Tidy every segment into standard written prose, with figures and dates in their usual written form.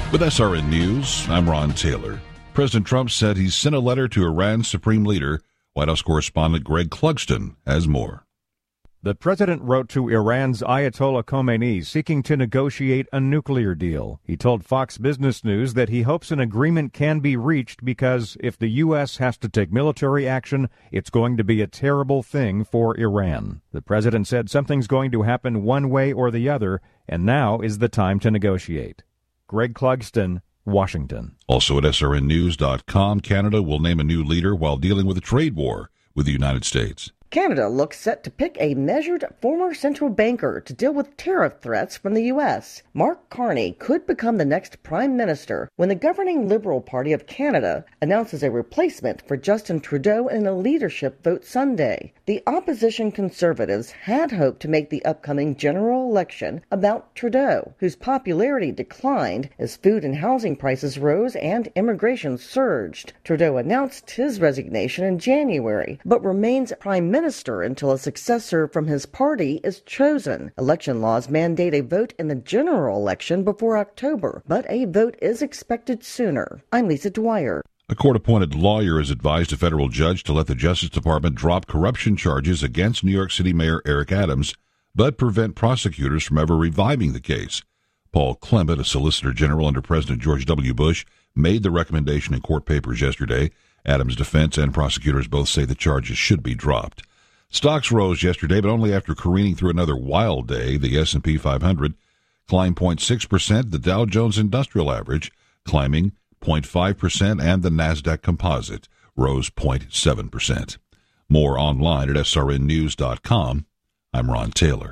With SRN News, I'm Ron Taylor. President Trump said he sent a letter to Iran's supreme leader. White House correspondent Greg Clugston has more. The president wrote to Iran's Ayatollah Khomeini seeking to negotiate a nuclear deal. He told Fox Business News that he hopes an agreement can be reached because if the U.S. has to take military action, it's going to be a terrible thing for Iran. The president said something's going to happen one way or the other, and now is the time to negotiate. Greg Clugston, Washington. Also at srnnews.com, Canada will name a new leader while dealing with a trade war with the United States. Canada looks set to pick a measured former central banker to deal with tariff threats from the U.S. Mark Carney could become the next prime minister when the governing Liberal Party of Canada announces a replacement for Justin Trudeau in a leadership vote Sunday. The opposition Conservatives had hoped to make the upcoming general election about Trudeau, whose popularity declined as food and housing prices rose and immigration surged. Trudeau announced his resignation in January, but remains prime minister until a successor from his party is chosen. Election laws mandate a vote in the general election before October, but a vote is expected sooner. I'm Lisa Dwyer. A court-appointed lawyer has advised a federal judge to let the Justice Department drop corruption charges against New York City Mayor Eric Adams, but prevent prosecutors from ever reviving the case. Paul Clement, a Solicitor General under President George W. Bush, made the recommendation in court papers yesterday. Adams' defense and prosecutors both say the charges should be dropped. Stocks rose yesterday, but only after careening through another wild day. The S&P 500 climbed 0.6%, the Dow Jones Industrial Average climbing 0.5%, and the NASDAQ Composite rose 0.7%. More online at srnnews.com. I'm Ron Taylor.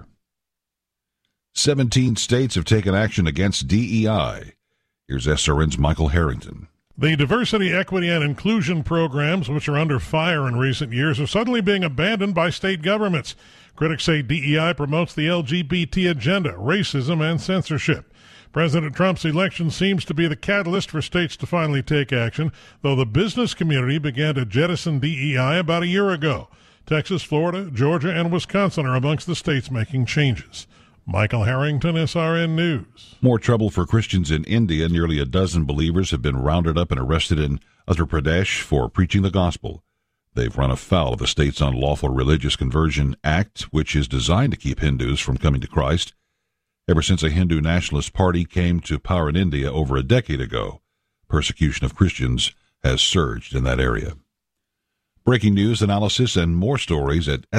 17 states have taken action against DEI. Here's SRN's Michael Harrington. The diversity, equity, and inclusion programs, which are under fire in recent years, are suddenly being abandoned by state governments. Critics say DEI promotes the LGBT agenda, racism, and censorship. President Trump's election seems to be the catalyst for states to finally take action, though the business community began to jettison DEI about a year ago. Texas, Florida, Georgia, and Wisconsin are amongst the states making changes. Michael Harrington, SRN News. More trouble for Christians in India. Nearly a dozen believers have been rounded up and arrested in Uttar Pradesh for preaching the gospel. They've run afoul of the state's Unlawful Religious Conversion Act, which is designed to keep Hindus from coming to Christ. Ever since a Hindu nationalist party came to power in India over a decade ago, persecution of Christians has surged in that area. Breaking news, analysis, and more stories at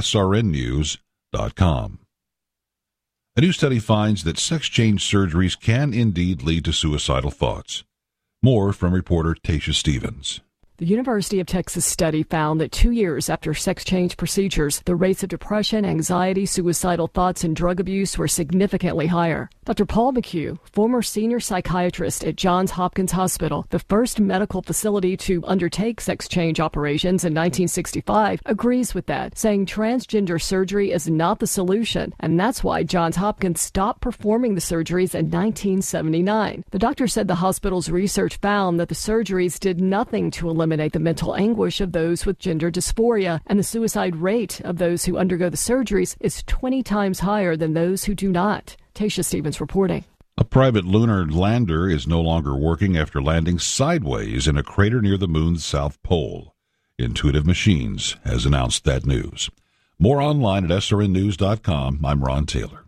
srnnews.com. A new study finds that sex change surgeries can indeed lead to suicidal thoughts. More from reporter Tasha Stevens. The University of Texas study found that 2 years after sex change procedures, the rates of depression, anxiety, suicidal thoughts, and drug abuse were significantly higher. Dr. Paul McHugh, former senior psychiatrist at Johns Hopkins Hospital, the first medical facility to undertake sex change operations in 1965, agrees with that, saying transgender surgery is not the solution, and that's why Johns Hopkins stopped performing the surgeries in 1979. The doctor said the hospital's research found that the surgeries did nothing to eliminate the mental anguish of those with gender dysphoria, and the suicide rate of those who undergo the surgeries is 20 times higher than those who do not. Tasha Stevens reporting. A private lunar lander is no longer working after landing sideways in a crater near the moon's south pole. Intuitive Machines has announced that news. More online at srnnews.com. I'm Ron Taylor.